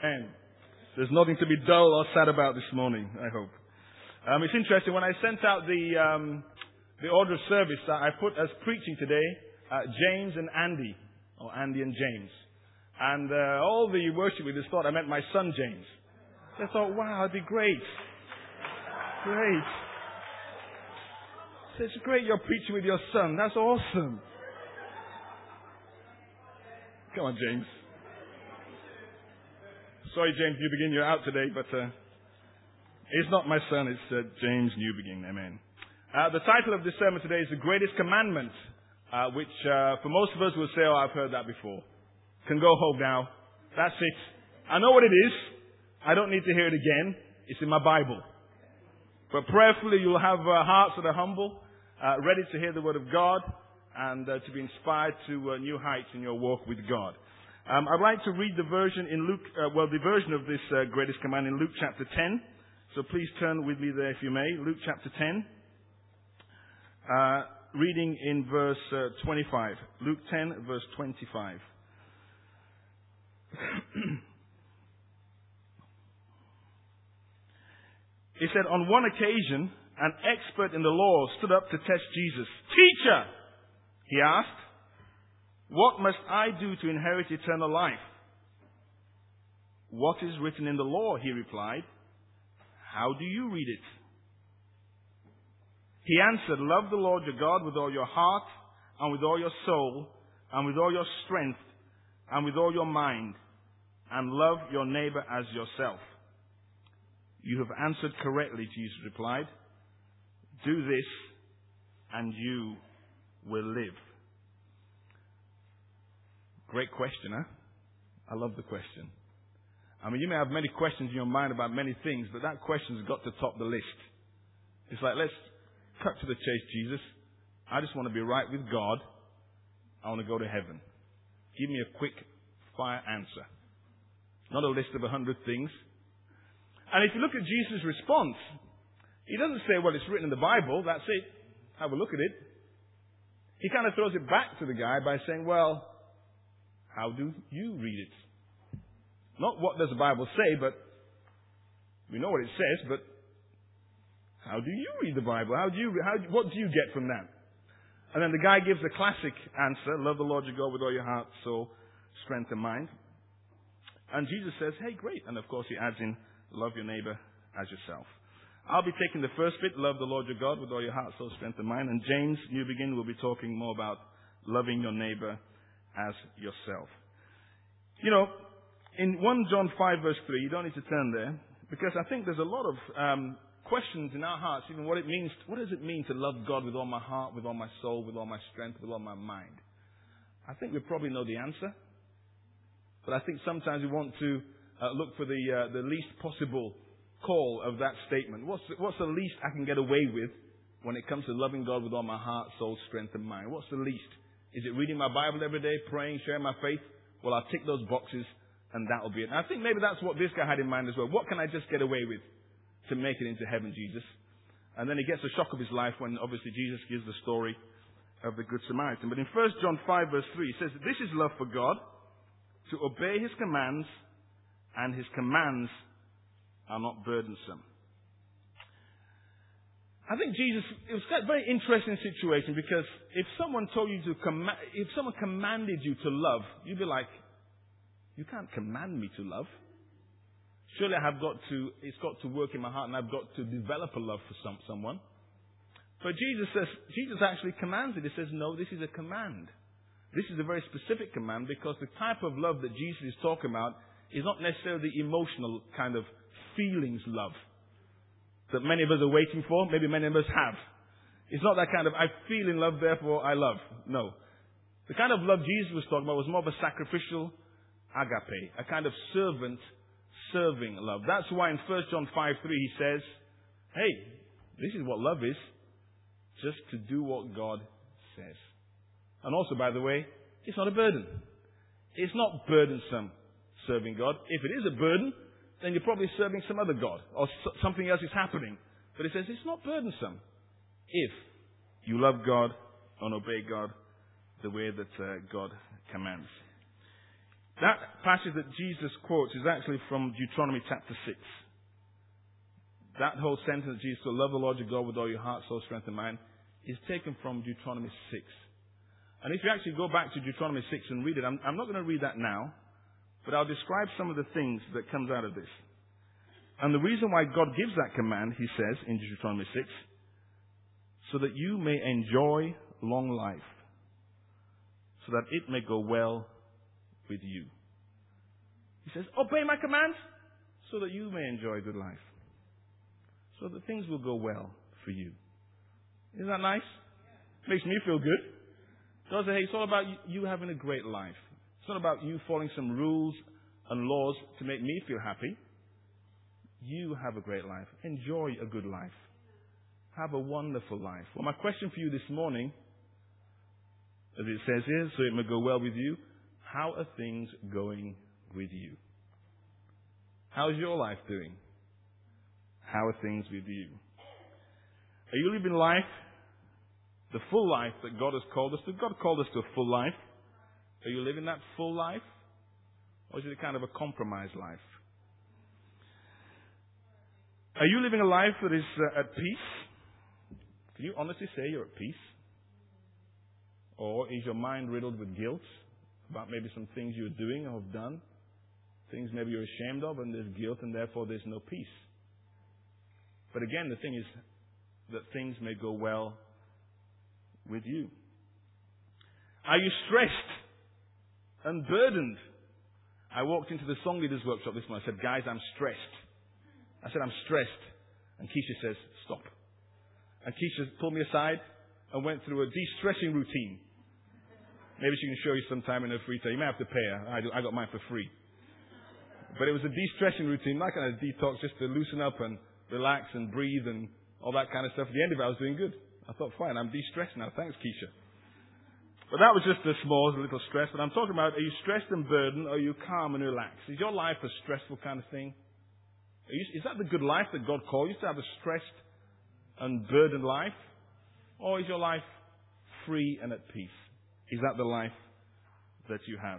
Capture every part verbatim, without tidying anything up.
And there's nothing to be dull or sad about this morning, I hope. Um, it's interesting, when I sent out the um, the order of service, uh, I put as preaching today, uh, James and Andy, or Andy and James. And uh, all the worship leaders thought I meant my son James. They thought, wow, that'd be great. Great. So it's great you're preaching with your son. That's awesome. Come on, James. Sorry, James Newbegin, you're out today, but uh, it's not my son, it's uh, James Newbegin. Amen. Uh, the title of this sermon today is The Greatest Commandment, uh, which uh, for most of us will say, oh, I've heard that before. Can go home now. That's it. I know what it is. I don't need to hear it again. It's in my Bible. But prayerfully, you'll have uh, hearts that are humble, uh, ready to hear the Word of God, and uh, to be inspired to uh, new heights in your walk with God. Um, I'd like to read the version in Luke, uh, well, the version of this uh, greatest command in Luke chapter ten. So please turn with me there if you may. Luke chapter ten, uh, reading in verse uh, twenty-five. Luke ten, verse twenty-five. He said, on one occasion, an expert in the law stood up to test Jesus. Teacher, he asked, what must I do to inherit eternal life? What is written in the law? He replied. How do you read it? He answered, love the Lord your God with all your heart, and with all your soul, and with all your strength, and with all your mind, and love your neighbor as yourself. You have answered correctly, Jesus replied. Do this, and you will live. Great question, huh? I love the question. I mean, you may have many questions in your mind about many things, but that question's got to top the list. It's like, let's cut to the chase, Jesus. I just want to be right with God. I want to go to heaven. Give me a quick fire answer. Not a list of a hundred things. And if you look at Jesus' response, he doesn't say, well, it's written in the Bible, that's it. Have a look at it. He kind of throws it back to the guy by saying, well, how do you read it? Not what does the Bible say, but we know what it says, but how do you read the Bible? How do you, how, what do you get from that? And then the guy gives the classic answer, love the Lord your God with all your heart, soul, strength, and mind. And Jesus says, hey, great. And of course he adds in, love your neighbor as yourself. I'll be taking the first bit, love the Lord your God with all your heart, soul, strength, and mind. And James Newbegin will be talking more about loving your neighbor as yourself. You know, in First John five verse three, you don't need to turn there, because I think there's a lot of um, questions in our hearts, even what it means, what does it mean to love God with all my heart, with all my soul, with all my strength, with all my mind? I think we probably know the answer, but I think sometimes we want to uh, look for the uh, the least possible call of that statement. What's the, what's the least I can get away with when it comes to loving God with all my heart, soul, strength, and mind? What's the least? Is it reading my Bible every day, praying, sharing my faith? Well, I'll tick those boxes, and that'll be it. And I think maybe that's what this guy had in mind as well. What can I just get away with to make it into heaven, Jesus? And then he gets the shock of his life when obviously Jesus gives the story of the Good Samaritan. But in First John five verse three, he says, this is love for God, to obey his commands, and his commands are not burdensome. I think Jesus, it was a very interesting situation, because if someone told you to command, if someone commanded you to love, you'd be like, you can't command me to love. Surely I have got to, it's got to work in my heart, and I've got to develop a love for some, someone. But Jesus says, Jesus actually commands it. He says, no, this is a command. This is a very specific command, because the type of love that Jesus is talking about is not necessarily the emotional kind of feelings love that many of us are waiting for. Maybe many of us have. It's not that kind of, I feel in love, therefore I love. No. The kind of love Jesus was talking about was more of a sacrificial agape, a kind of servant serving love. That's why in First John five three he says, hey, this is what love is, just to do what God says. And also, by the way, it's not a burden. It's not burdensome serving God. If it is a burden, then you're probably serving some other God, or something else is happening. But it says it's not burdensome if you love God and obey God the way that uh, God commands. That passage that Jesus quotes is actually from Deuteronomy chapter six. That whole sentence, Jesus, to love the Lord your God with all your heart, soul, strength, and mind, is taken from Deuteronomy six. And if you actually go back to Deuteronomy six and read it, I'm, I'm not going to read that now, but I'll describe some of the things that comes out of this. And the reason why God gives that command, he says in Deuteronomy six, so that you may enjoy long life, so that it may go well with you. He says, obey my commands, so that you may enjoy a good life, so that things will go well for you. Isn't that nice? Makes me feel good. God says, hey, it's all about you having a great life. It's not about you following some rules and laws to make me feel happy. You have a great life. Enjoy a good life. Have a wonderful life. Well, my question for you this morning, as it says here, so it may go well with you, how are things going with you? How's your life doing? How are things with you? Are you living life, the full life that God has called us to? God called us to a full life. Are you living that full life? Or is it a kind of a compromised life? Are you living a life that is uh, at peace? Can you honestly say you're at peace? Or is your mind riddled with guilt about maybe some things you're doing or have done? Things maybe you're ashamed of, and there's guilt, and therefore there's no peace. But again, the thing is that things may go well with you. Are you stressed and burdened? I walked into the song leaders workshop this morning. I said, guys, I'm stressed. I said, I'm stressed. And Keisha says, stop. And Keisha pulled me aside and went through a de-stressing routine. Maybe she can show you sometime in her free time. You may have to pay her. I, do, I got mine for free. But it was a de-stressing routine, not kind of detox, just to loosen up and relax and breathe and all that kind of stuff. At the end of it, I was doing good. I thought, fine, I'm de-stressed now. Thanks, Keisha. But that was just a small little stress. But I'm talking about, are you stressed and burdened, or are you calm and relaxed? Is your life a stressful kind of thing? Are you, is that the good life that God called you to have, a stressed and burdened life? Or is your life free and at peace? Is that the life that you have?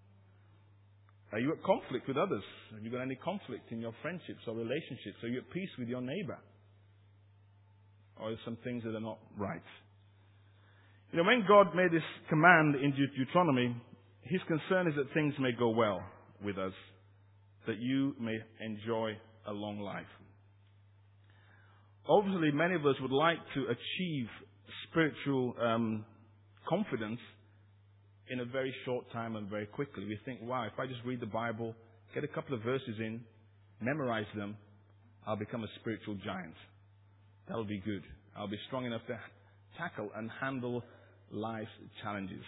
Are you at conflict with others? Have you got any conflict in your friendships or relationships? Are you at peace with your neighbor? Or are there some things that are not right? You know, when God made this command in Deuteronomy, His concern is that things may go well with us, that you may enjoy a long life. Obviously, many of us would like to achieve spiritual um, confidence in a very short time and very quickly. We think, wow, if I just read the Bible, get a couple of verses in, memorize them, I'll become a spiritual giant. That'll be good. I'll be strong enough to tackle and handle life's challenges.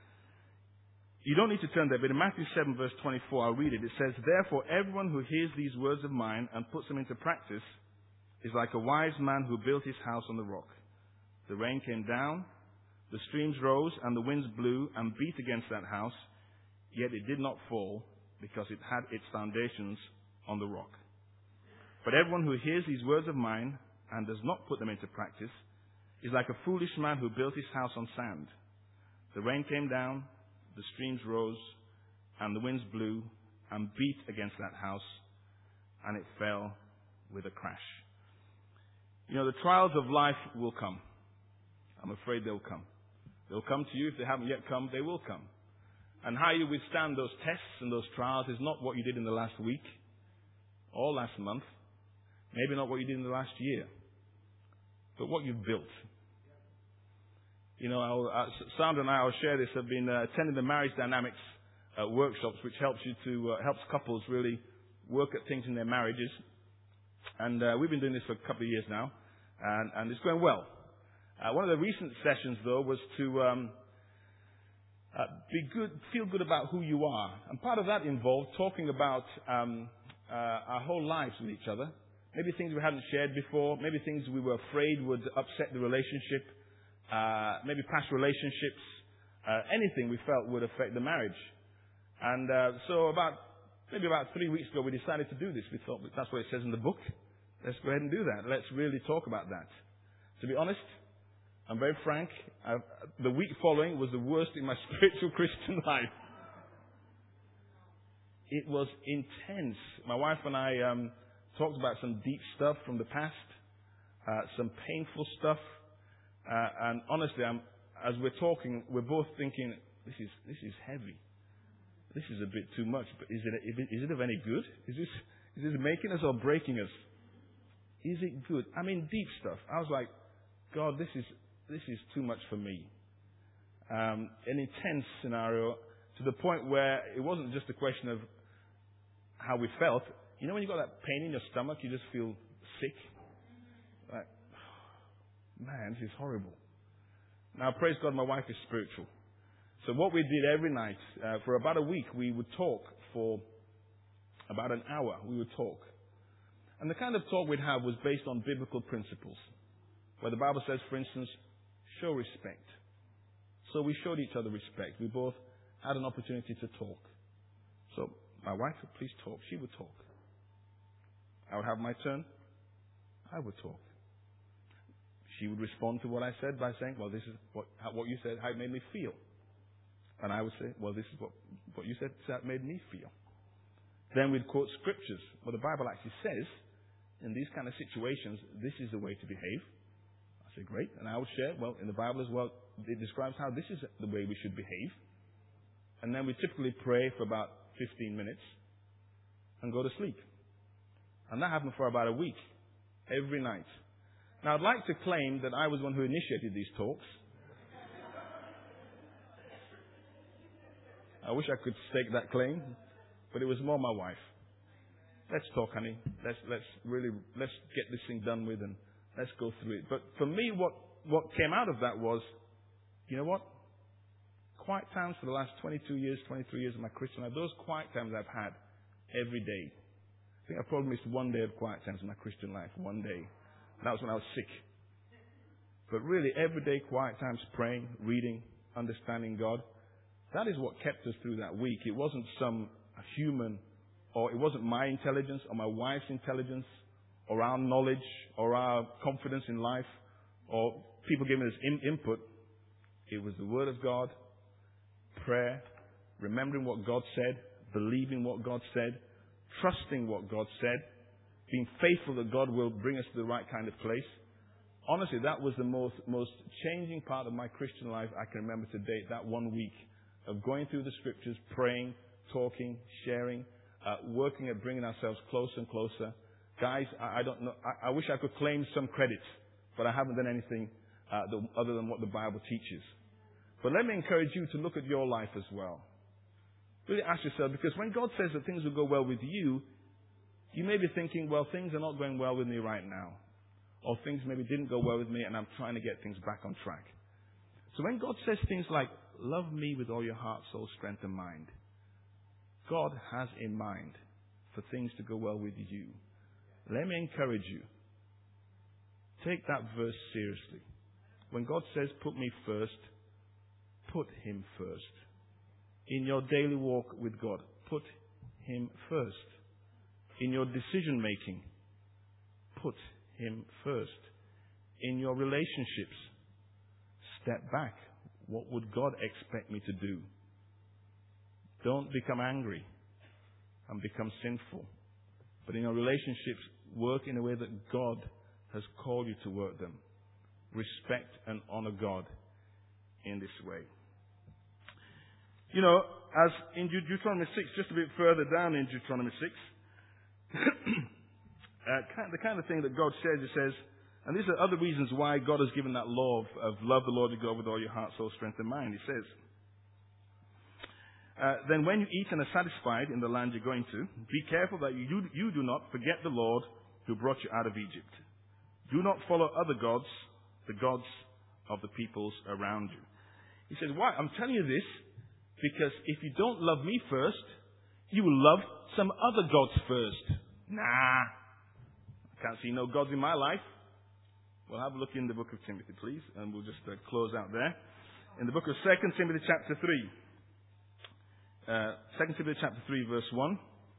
You don't need to turn there, but in Matthew seven verse twenty-four, I'll read it. It says, therefore, everyone who hears these words of mine and puts them into practice is like a wise man who built his house on the rock. The rain came down, the streams rose, and the winds blew and beat against that house, yet it did not fall because it had its foundations on the rock. But everyone who hears these words of mine and does not put them into practice is like a foolish man who built his house on sand. The rain came down, the streams rose, and the winds blew and beat against that house, and it fell with a crash. You know, the trials of life will come. I'm afraid they'll come. They'll come to you. If they haven't yet come, they will come. And how you withstand those tests and those trials is not what you did in the last week or last month. Maybe not what you did in the last year. But what you've built. You know, I'll, uh, Sandra and I, will share this, have been uh, attending the marriage dynamics uh, workshops, which helps you to, uh, helps couples really work at things in their marriages. And uh, we've been doing this for a couple of years now, and, and it's going well. Uh, one of the recent sessions, though, was to um, uh, be good, feel good about who you are. And part of that involved talking about um, uh, our whole lives with each other. Maybe things we hadn't shared before, maybe things we were afraid would upset the relationship, uh, maybe past relationships, uh, anything we felt would affect the marriage. And uh, so about maybe about three weeks ago, we decided to do this. We thought that's what it says in the book. Let's go ahead and do that. Let's really talk about that. To be honest, I'm very frank. I've, the week following was the worst in my spiritual Christian life. it was intense. My wife and I um, talked about some deep stuff from the past, uh, some painful stuff, uh, and honestly, I'm, as we're talking, we're both thinking, this is this is heavy. This is a bit too much. But is it is it of any good? Is this is this making us or breaking us? Is it good? I mean, deep stuff. I was like, God, this is this is too much for me. Um, an intense scenario to the point where it wasn't just a question of how we felt. You know when you got that pain in your stomach, you just feel sick? Like, man, this is horrible. Now, praise God, my wife is spiritual. So what we did every night, uh, for about a week, we would talk for about an hour. We would talk. And the kind of talk we'd have was based on biblical principles, where the Bible says, for instance, show respect. So we showed each other respect. We both had an opportunity to talk. So my wife would please talk. She would talk. I would have my turn. I would talk. She would respond to what I said by saying, well, this is what, what you said, how it made me feel. And I would say, well, this is what, what you said, that made me feel. Then we'd quote scriptures. Well, the Bible actually says, in these kind of situations, this is the way to behave. I say, great. And I would share, well, in the Bible as well, it describes how this is the way we should behave. And then we typically pray for about fifteen minutes and go to sleep. And that happened for about a week, every night. Now, I'd like to claim that I was the one who initiated these talks. I wish I could stake that claim, but it was more my wife. Let's talk, honey. Let's let's really let's get this thing done with and let's go through it. But for me, what what came out of that was, you know what? Quiet times for the last twenty-two years, twenty-three years of my Christian life. Those quiet times I've had every day. I think I probably missed one day of quiet times in my Christian life. One day. And that was when I was sick. But really, everyday quiet times, praying, reading, understanding God. That is what kept us through that week. It wasn't some human, or it wasn't my intelligence, or my wife's intelligence, or our knowledge, or our confidence in life, or people giving us in- input. It was the Word of God, prayer, remembering what God said, believing what God said, trusting what God said, being faithful that God will bring us to the right kind of place. Honestly, that was the most, most changing part of my Christian life I can remember to date, that one week of going through the scriptures, praying, talking, sharing, uh, working at bringing ourselves closer and closer. Guys, I, I don't know, I, I wish I could claim some credit, but I haven't done anything uh, the, other than what the Bible teaches. But let me encourage you to look at your life as well. Really ask yourself, because when God says that things will go well with you, you may be thinking, well, things are not going well with me right now. Or things maybe didn't go well with me and I'm trying to get things back on track. So when God says things like, love me with all your heart, soul, strength, and mind, God has in mind for things to go well with you. Let me encourage you. Take that verse seriously. When God says, put me first, put Him first. In your daily walk with God, put Him first. In your decision making, put Him first. In your relationships, step back. What would God expect me to do? Don't become angry and become sinful. But in your relationships, work in a way that God has called you to work them. Respect and honor God in this way. You know, as in Deut- Deuteronomy six, just a bit further down in Deuteronomy six, uh, kind- the kind of thing that God says, it says, and these are other reasons why God has given that law of, of love the Lord your God with all your heart, soul, strength, and mind. It says, uh, then when you eat and are satisfied in the land you're going to, be careful that you, you do not forget the Lord who brought you out of Egypt. Do not follow other gods, the gods of the peoples around you. He says, why? I'm telling you this because if you don't love me first, you will love some other gods first. Nah, I can't see no gods in my life. Well, have a look in the book of Timothy, please, and we'll just uh, close out there. In the book of Second Timothy chapter three. Uh, Second Timothy chapter three, verse one.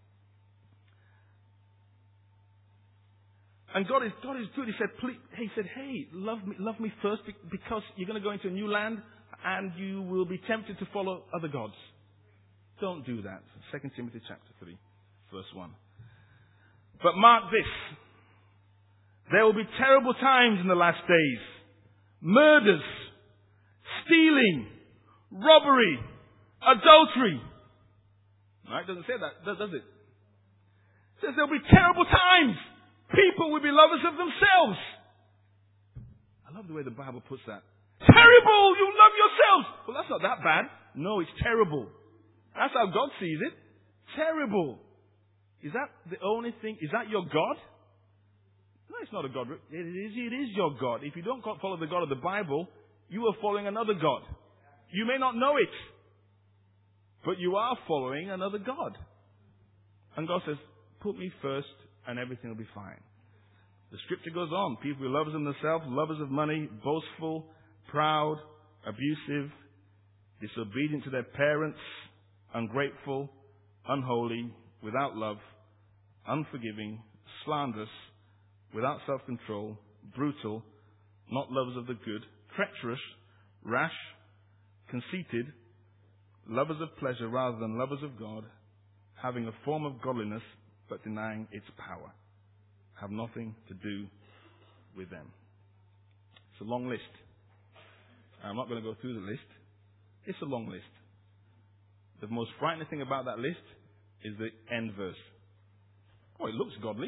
And God is God is good. He said, please, he said, hey, love me, love me first, because you're going to go into a new land and you will be tempted to follow other gods. don't do that. Second Timothy chapter three, verse one. But mark this. There will be terrible times in the last days. Murders, stealing, robbery, adultery. Right? It doesn't say that, does it? It says there will be terrible times. People will be lovers of themselves. I love the way the Bible puts that. Terrible! You love yourselves! Well, that's not that bad. No, it's terrible. That's how God sees it. Terrible. Is that the only thing? Is that your God? No, it's not a God. It is, it is your God. If you don't follow the God of the Bible, you are following another God. You may not know it, but you are following another God. And God says, put me first and everything will be fine. The scripture goes on. People who are lovers of themselves, lovers of money, boastful, proud, abusive, disobedient to their parents, ungrateful, unholy, without love, unforgiving, slanderous, without self-control, brutal, not lovers of the good, treacherous, rash, conceited, lovers of pleasure rather than lovers of God, having a form of godliness but denying its power. Have nothing to do with them. It's a long list. I'm not going to go through the list. It's a long list. The most frightening thing about that list is the end verse. Oh, it looks godly.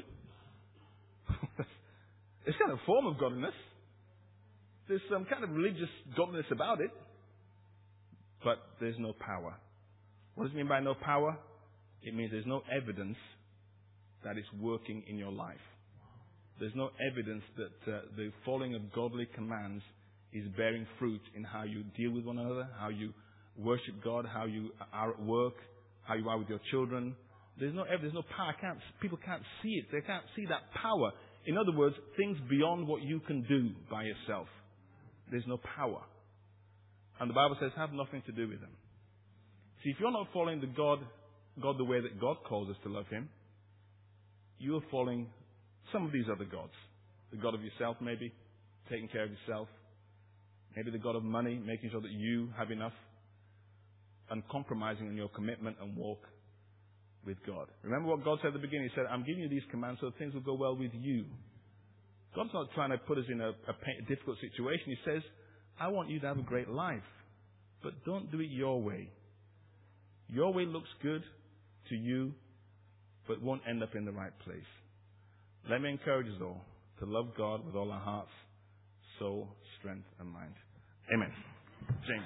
It's kind of a form of godliness. There's some kind of religious godliness about it. But there's no power. What does it mean by no power? It means there's no evidence that it's working in your life. There's no evidence that uh, the following of godly commands is bearing fruit in how you deal with one another, how you worship God, how you are at work, how you are with your children. There's no evidence, there's no power. Can't, people can't see it. They can't see that power. In other words, things beyond what you can do by yourself. There's no power. And the Bible says, have nothing to do with them. See, if you're not following the God, God the way that God calls us to love Him, you are following some of these other gods. The God of yourself, maybe, taking care of yourself. Maybe the God of money, making sure that you have enough. And compromising on your commitment and walk with God. Remember what God said at the beginning? He said, I'm giving you these commands so that things will go well with you. God's not trying to put us in a, a, pain, a difficult situation. He says, I want you to have a great life. But don't do it your way. Your way looks good to you, but won't end up in the right place. Let me encourage us all to love God with all our hearts, soul, strength, and mind. Amen. James.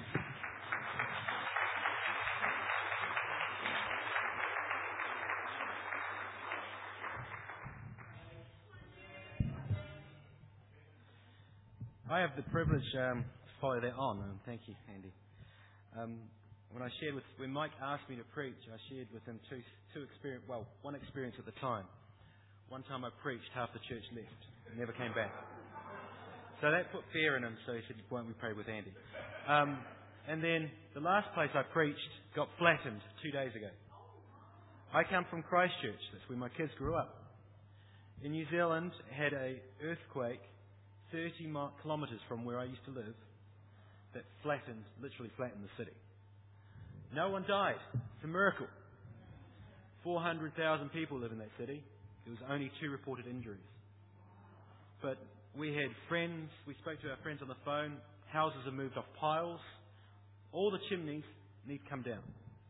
I have the privilege um, to follow that on, and thank you, Andy. Um, when I shared with, when Mike asked me to preach, I shared with him two, two experience, well, one experience at the time. One time I preached, half the church left, and never came back. So that put fear in him. So he said, "Won't we pray with Andy?" Um, and then the last place I preached got flattened two days ago. I come from Christchurch. That's where my kids grew up. In New Zealand, had a earthquake thirty kilometres from where I used to live that flattened, literally flattened the city. No one died. It's a miracle. four hundred thousand people live in that city. There was only two reported injuries. But we had friends, we spoke to our friends on the phone, houses have moved off piles. All the chimneys need to come down.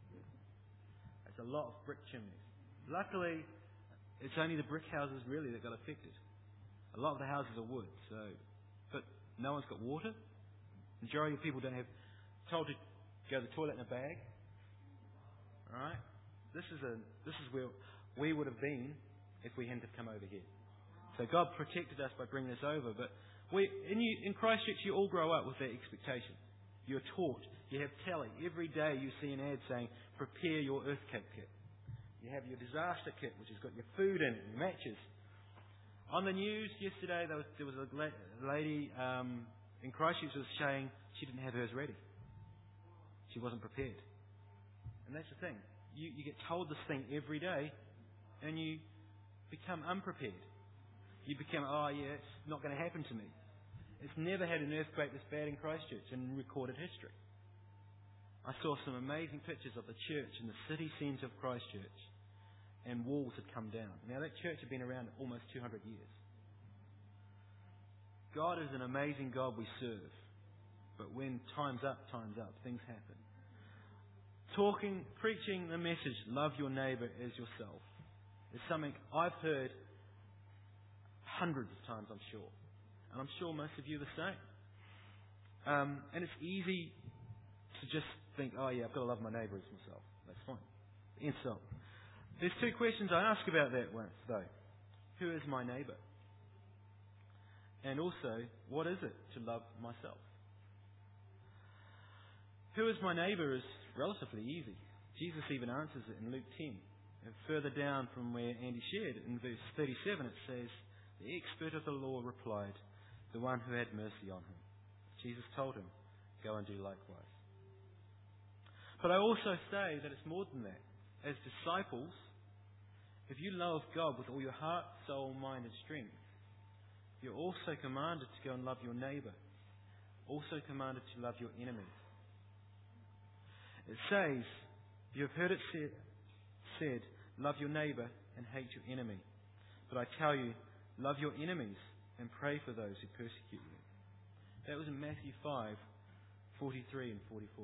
It's a lot of brick chimneys. Luckily, it's only the brick houses really that got affected. A lot of the houses are wood, so, but no one's got water. Majority of people don't have, told to go to the toilet in a bag. Alright? This is a, this is where we would have been if we hadn't have come over here. So God protected us by bringing us over, but we, in, you, in Christchurch you all grow up with that expectation. You're taught, you have telly. Every day you see an ad saying, prepare your earthquake kit. You have your disaster kit, which has got your food in it, your matches. On the news yesterday, there was, there was a lady um, in Christchurch was saying she didn't have hers ready. She wasn't prepared. And that's the thing. You, you get told this thing every day, and you become unprepared. You become, oh yeah, it's not going to happen to me. It's never had an earthquake this bad in Christchurch in recorded history. I saw some amazing pictures of the church in the city centre of Christchurch, and walls had come down. Now that church had been around almost two hundred years. God is an amazing God we serve. But when time's up, time's up. Things happen. Talking, preaching the message, love your neighbour as yourself, is something I've heard hundreds of times, I'm sure. And I'm sure most of you are the same. Um, and it's easy to just think, oh yeah, I've got to love my neighbour as myself. That's fine. And so, there's two questions I ask about that one, though. Who is my neighbour? And also, what is it to love myself? Who is my neighbour is relatively easy. Jesus even answers it in Luke ten. And further down from where Andy shared, in verse thirty-seven, it says, the expert of the law replied, the one who had mercy on him. Jesus told him, go and do likewise. But I also say that it's more than that. As disciples, if you love God with all your heart, soul, mind and strength, you're also commanded to go and love your neighbour. Also commanded to love your enemy. It says, you have heard it said, said, love your neighbour and hate your enemy. But I tell you, love your enemies and pray for those who persecute you. That was in Matthew five, forty-three and forty-four.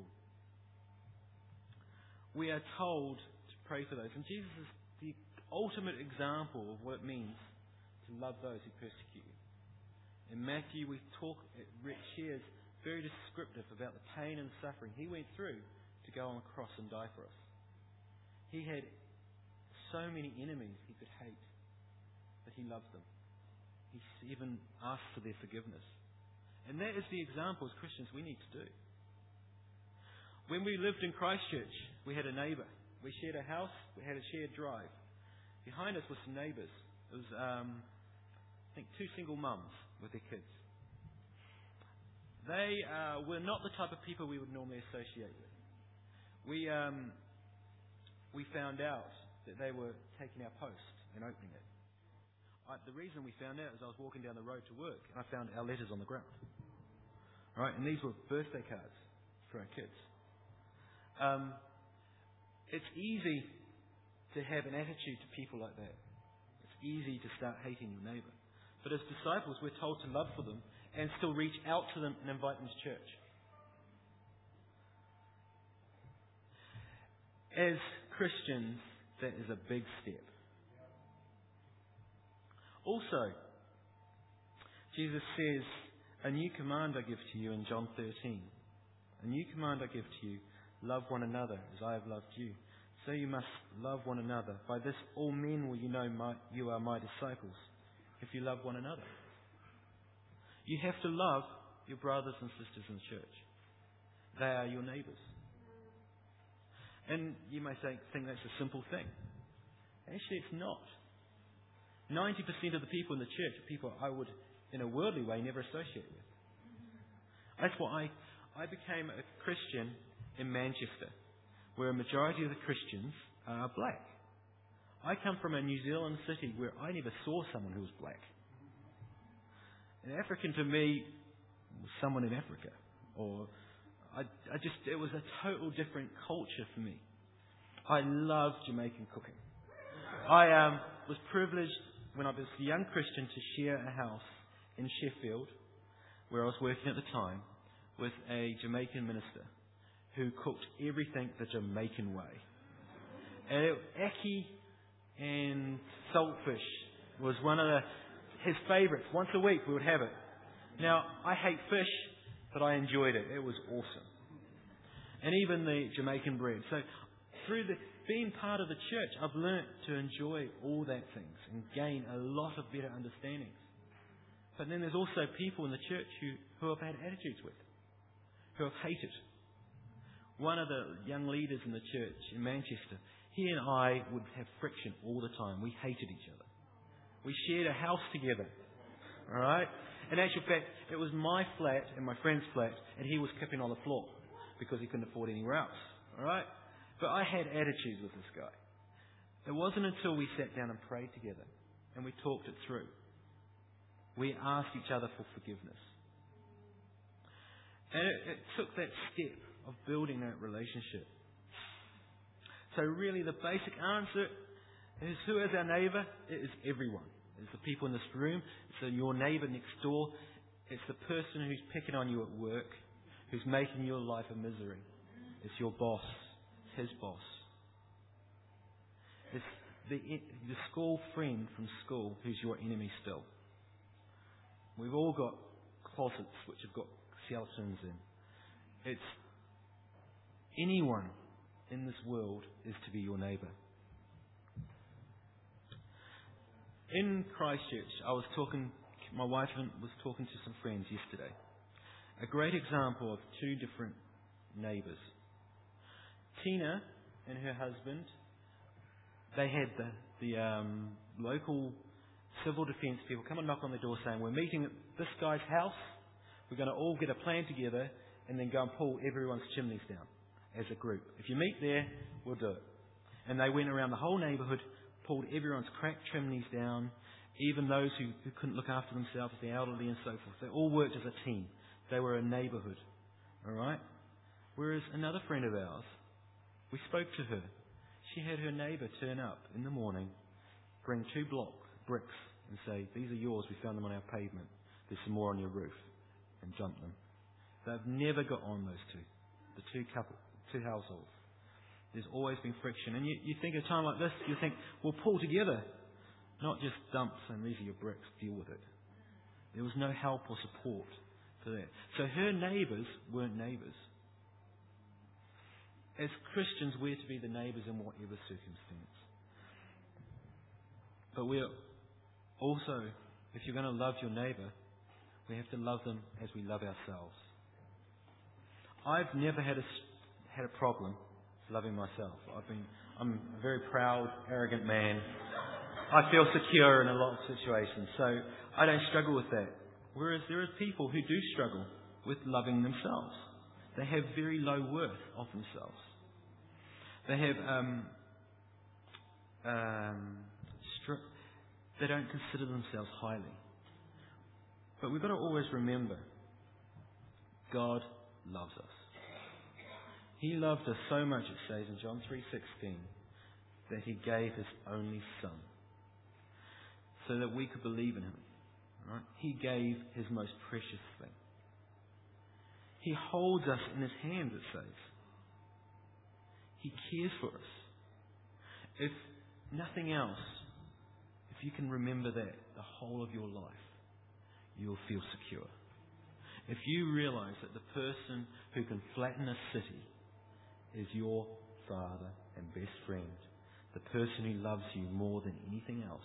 We are told to pray for those. And Jesus is the ultimate example of what it means to love those who persecute you. In Matthew, we talk, it shares very descriptive about the pain and suffering he went through to go on the cross and die for us. He had so many enemies he could hate, but he loved them. He even asked for their forgiveness. And that is the example as Christians we need to do. When we lived in Christchurch, we had a neighbour. We shared a house, we had a shared drive. Behind us were some neighbours. It was, um, I think, two single mums with their kids. They uh, were not the type of people we would normally associate with. We um, we found out that they were taking our post and opening it. I, the reason we found out is I was walking down the road to work and I found our letters on the ground. All right, and these were birthday cards for our kids. Um, it's easy to have an attitude to people like that. It's easy to start hating your neighbour. But as disciples, we're told to love for them and still reach out to them and invite them to church. As Christians, that is a big step. Also, Jesus says, a new command I give to you in John thirteen. A new command I give to you, love one another as I have loved you. So you must love one another. By this all men will you know my, you are my disciples, if you love one another. You have to love your brothers and sisters in the church. They are your neighbours. And you may say, think that's a simple thing. Actually, it's not. ninety percent of the people in the church are people I would, in a worldly way, never associate with. That's why I, I became a Christian in Manchester, where a majority of the Christians are black. I come from a New Zealand city where I never saw someone who was black. An African to me was someone in Africa, or I, I just, it was a total different culture for me. I love Jamaican cooking. I um, was privileged when I was a young Christian to share a house in Sheffield, where I was working at the time, with a Jamaican minister who cooked everything the Jamaican way. And it, ackee and saltfish was one of the, his favourites. Once a week we would have it. Now, I hate fish, but I enjoyed it. It was awesome. And even the Jamaican bread. So through the being part of the church, I've learnt to enjoy all that things and gain a lot of better understandings. But then there's also people in the church who, who I've had attitudes with, who I've hated. One of the young leaders in the church in Manchester, he and I would have friction all the time. We hated each other. We shared a house together. Alright? In actual fact, it was my flat and my friend's flat, and he was kipping on the floor because he couldn't afford anywhere else. Alright? But I had attitudes with this guy. It wasn't until we sat down and prayed together and we talked it through. We asked each other for forgiveness. And it, it took that step of building that relationship. So really the basic answer is, who is our neighbour? It is everyone. It's the people in this room. It's your neighbour next door. It's the person who's picking on you at work, who's making your life a misery. It's your boss. It's his boss. It's the, the school friend from school who's your enemy still. We've all got closets which have got skeletons in. It's anyone in this world is to be your neighbour. In Christchurch, I was talking, my wife was talking to some friends yesterday. A great example of two different neighbours. Tina and her husband, they had the, the um, local civil defence people come and knock on the door saying, we're meeting at this guy's house, we're going to all get a plan together and then go and pull everyone's chimneys down as a group. If you meet there, we'll do it. And they went around the whole neighbourhood, pulled everyone's cracked chimneys down, even those who, who couldn't look after themselves, the elderly and so forth. They all worked as a team. They were a neighbourhood. Alright? Whereas another friend of ours, we spoke to her. She had her neighbour turn up in the morning, bring two block bricks and say, these are yours, we found them on our pavement. There's some more on your roof. And dump them. They've never got on, those two. The two couple, two households. There's always been friction. And you, you think at a time like this, you think, we'll pull together. Not just dumps and these are your bricks, deal with it. There was no help or support for that. So her neighbours weren't neighbours. As Christians, we're to be the neighbours in whatever circumstance. But we're also, if you're going to love your neighbour, we have to love them as we love ourselves. I've never had a, had a problem loving myself. I've been, I'm a very proud, arrogant man. I feel secure in a lot of situations, so I don't struggle with that. Whereas there are people who do struggle with loving themselves. They have very low worth of themselves. They have, um, um, stri- they don't consider themselves highly. But we've got to always remember, God loves us. He loved us so much, it says in John three sixteen, that He gave His only Son, so that we could believe in Him. Right? He gave His most precious thing. He holds us in His hands, it says. He cares for us. If nothing else, if you can remember that the whole of your life, you'll feel secure. If you realize that the person who can flatten a city is your father and best friend, the person who loves you more than anything else,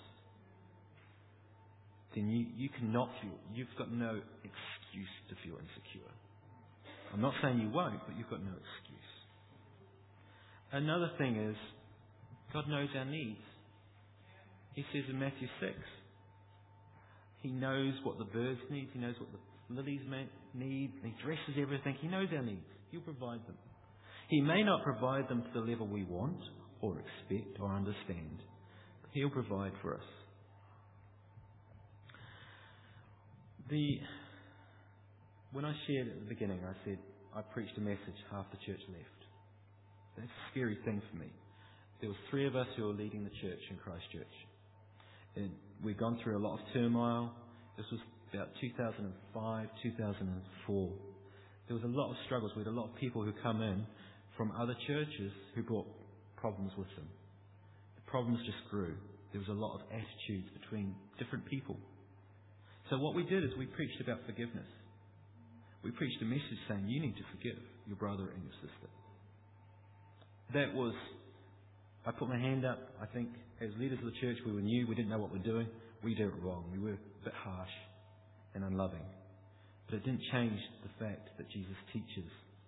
then you, you cannot feel, you've got no excuse to feel insecure. I'm not saying you won't, but you've got no excuse. Another thing is, God knows our needs. He says in Matthew six, He knows what the birds need. He knows what the lilies need. He dresses everything. He knows our needs. He'll provide them. He may not provide them to the level we want or expect or understand, but He'll provide for us. The when I shared at the beginning, I said I preached a message, half the church left. That's a scary thing for me. There was three of us who were leading the church in Christchurch. And we'd gone through a lot of turmoil. This was about two thousand five, two thousand four. There was a lot of struggles. We had a lot of people who come in from other churches who brought problems with them. The problems just grew. There was a lot of attitudes between different people. So what we did is we preached about forgiveness. We preached a message saying you need to forgive your brother and your sister. That was, I put my hand up. I think as leaders of the church, we were new. We didn't know what we were doing. We did it wrong. We were a bit harsh and unloving. But it didn't change the fact that Jesus teaches.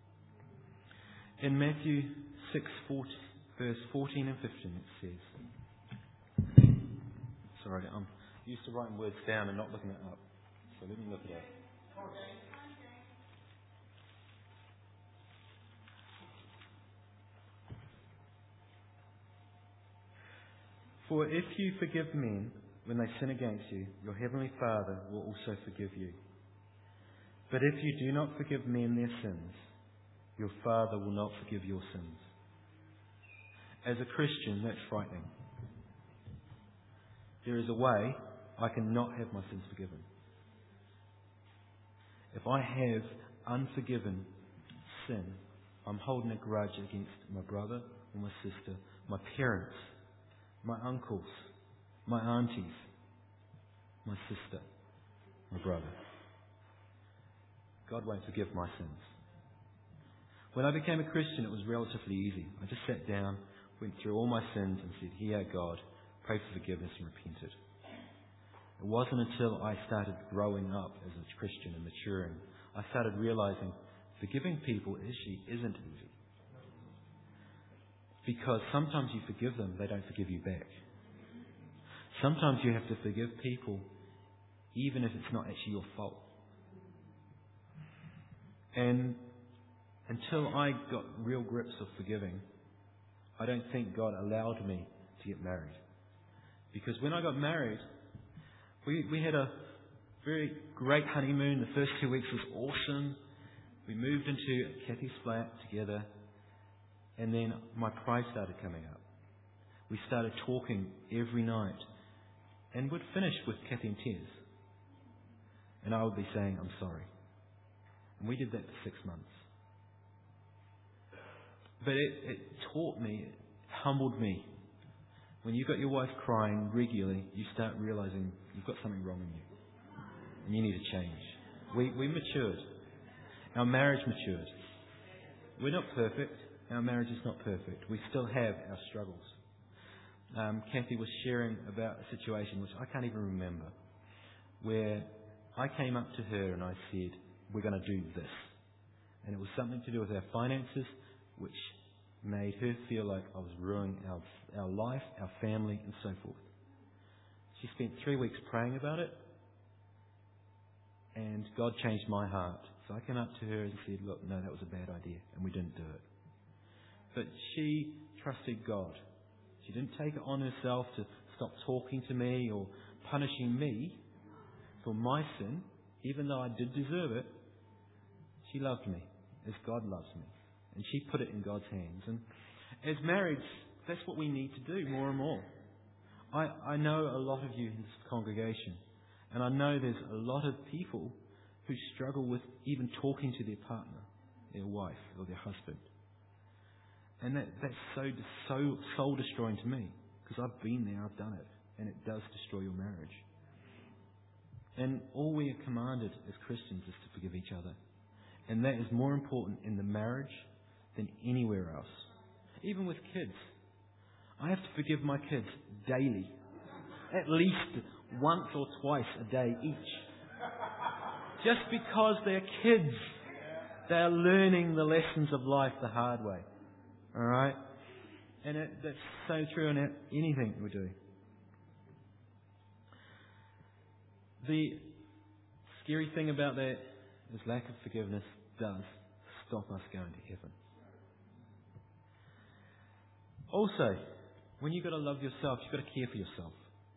In Matthew six, verse fourteen and fifteen, it says, sorry, I'm used to writing words down and not looking it up. So let me look it up. For if you forgive men when they sin against you, your heavenly Father will also forgive you. But if you do not forgive men their sins, your Father will not forgive your sins. As a Christian, that's frightening. There is a way I cannot have my sins forgiven. If I have unforgiven sin, I'm holding a grudge against my brother or my sister, my parents, my uncles, my aunties, my sister, my brother. God won't forgive my sins. When I became a Christian, it was relatively easy. I just sat down, went through all my sins and said, "Here, God," prayed for forgiveness and repented. It wasn't until I started growing up as a Christian and maturing, I started realizing forgiving people actually isn't easy. Because sometimes you forgive them, they don't forgive you back. Sometimes you have to forgive people even if it's not actually your fault. And until I got real grips of forgiving, I don't think God allowed me to get married. Because when I got married, we, we had a very great honeymoon. The first two weeks was awesome. We moved into Kathy's flat together. And then my pride started coming up. We started talking every night. And we'd finish with Kathy in tears. And I would be saying, "I'm sorry." And we did that for six months. But it, it taught me, it humbled me. When you've got your wife crying regularly, you start realizing you've got something wrong in you. And you need to change. We, we matured. Our marriage matured. We're not perfect. Our marriage is not perfect. We still have our struggles. Um, Kathy was sharing about a situation which I can't even remember, where I came up to her and I said, "We're going to do this." And it was something to do with our finances, which made her feel like I was ruining our, our life, our family, and so forth. She spent three weeks praying about it, and God changed my heart. So I came up to her and said, "Look, no, that was a bad idea," and we didn't do it. But she trusted God. She didn't take it on herself to stop talking to me or punishing me for my sin, even though I did deserve it. She loved me as God loves me. And she put it in God's hands. And as marrieds, that's what we need to do more and more. I, I know a lot of you in this congregation, and I know there's a lot of people who struggle with even talking to their partner, their wife, or their husband. And that, that's so, so soul destroying to me, because I've been there, I've done it, and it does destroy your marriage. And all we are commanded as Christians is to forgive each other. And that is more important in the marriage than anywhere else. Even with kids. I have to forgive my kids daily. At least once or twice a day each. Just because they're kids. They are learning the lessons of life the hard way. Alright? And it, that's so true in anything we do. The scary thing about that is lack of forgiveness does stop us going to heaven. Also, when you've got to love yourself, you've got to care for yourself.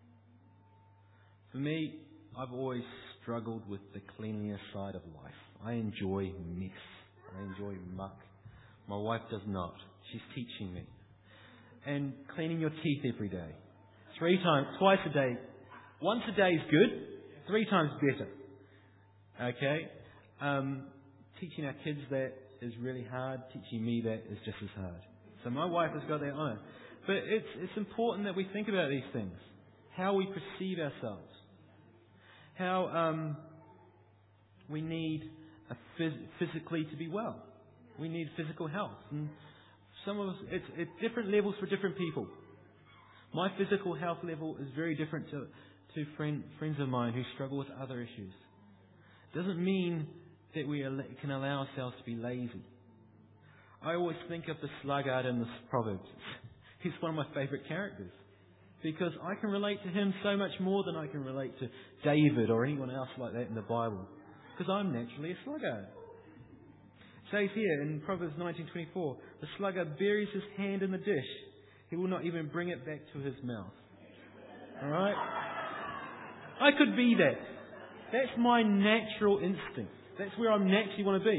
For me, I've always struggled with the cleanliness side of life. I enjoy mess. I enjoy muck. My wife does not. She's teaching me. And cleaning your teeth every day. Three times, twice a day. Once a day is good. Three times better. Okay? Um, teaching our kids that is really hard. Teaching me that is just as hard. So my wife has got that on. But it's it's important that we think about these things. How we perceive ourselves. How um, we need a phys- physically to be well. We need physical health. And some of us, it's, it's different levels for different people. My physical health level is very different to, to friend, friends of mine who struggle with other issues. Doesn't mean that we can allow ourselves to be lazy. I always think of the sluggard in the Proverbs. He's one of my favourite characters. Because I can relate to him so much more than I can relate to David or anyone else like that in the Bible. Because I'm naturally a sluggard. It says here in Proverbs nineteen twenty-four, the sluggard buries his hand in the dish. He will not even bring it back to his mouth. Alright? I could be that. That's my natural instinct. That's where I naturally want to be.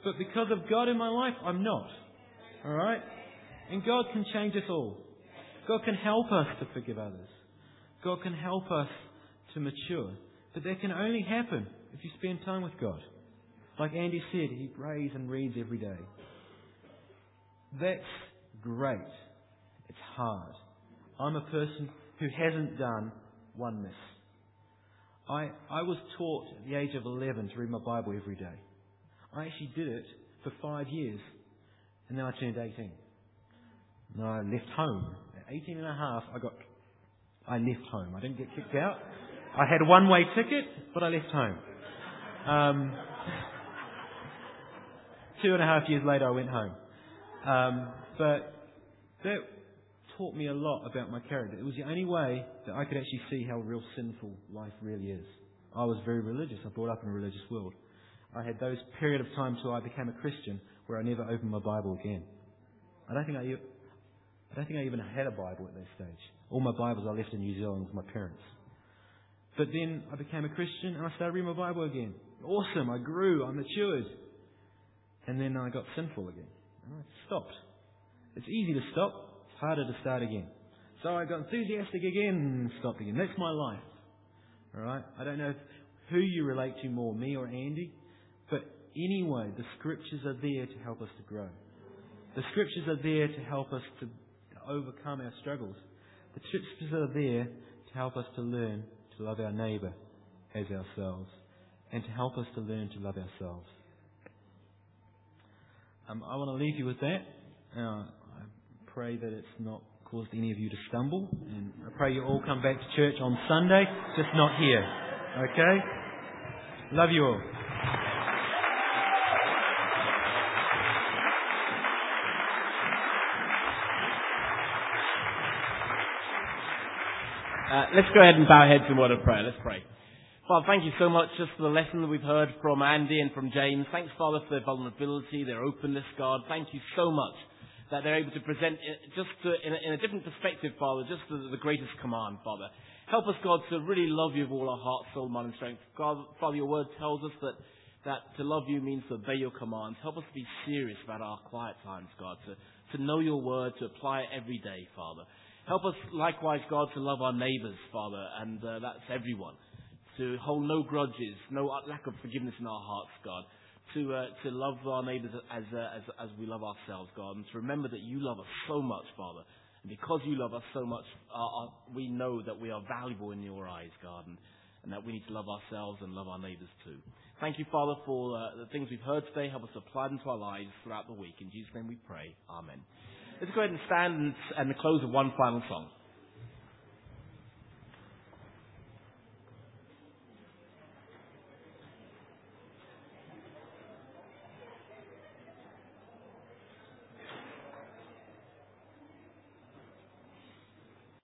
But because of God in my life, I'm not. Alright? And God can change us all. God can help us to forgive others. God can help us to mature. But that can only happen if you spend time with God. Like Andy said, he prays and reads every day. That's great. It's hard. I'm a person who hasn't done one miss. I, I was taught at the age of eleven to read my Bible every day. I actually did it for five years. And then I turned eighteen. And I left home. At eighteen and a half, I got, I left home. I didn't get kicked out. I had a one-way ticket, but I left home. Um, two and a half years later, I went home. Um, but that taught me a lot about my character. It was the only way that I could actually see how real sinful life really is. I was very religious. I brought up in a religious world. I had those period of time till I became a Christian where I never opened my Bible again. I don't think I, I don't think I even had a Bible at that stage. All my Bibles I left in New Zealand with my parents. But then I became a Christian and I started reading my Bible again. Awesome. I grew. I matured. And then I got sinful again. And I stopped. It's easy to stop. It's harder to start again. So I got enthusiastic again and stopped again. That's my life. Alright? I don't know who you relate to more, me or Andy. But anyway, the Scriptures are there to help us to grow. The Scriptures are there to help us to overcome our struggles. The Scriptures are there to help us to learn to love our neighbour as ourselves. And to help us to learn to love ourselves. Um, I want to leave you with that. Uh, I pray that it's not caused any of you to stumble. And I pray you all come back to church on Sunday, just not here. Okay? Love you all. Uh, let's go ahead and bow our heads in word of prayer. Let's pray. Father, thank you so much just for the lesson that we've heard from Andy and from James. Thanks, Father, for their vulnerability, their openness, God. Thank you so much that they're able to present it just to, in, a, in a different perspective, Father, just the, the greatest command, Father. Help us, God, to really love you with all our heart, soul, mind and strength. God, Father, your word tells us that, that to love you means to obey your commands. Help us to be serious about our quiet times, God, to, to know your word, to apply it every day, Father. Help us likewise, God, to love our neighbours, Father, and uh, that's everyone. To hold no grudges, no lack of forgiveness in our hearts, God. To uh, to love our neighbours as, uh, as as we love ourselves, God. And to remember that you love us so much, Father. And because you love us so much, uh, uh, we know that we are valuable in your eyes, God. And, and that we need to love ourselves and love our neighbours too. Thank you, Father, for uh, the things we've heard today. Help us apply them to our lives throughout the week. In Jesus' name we pray. Amen. Let's go ahead and stand and, and close with one final song.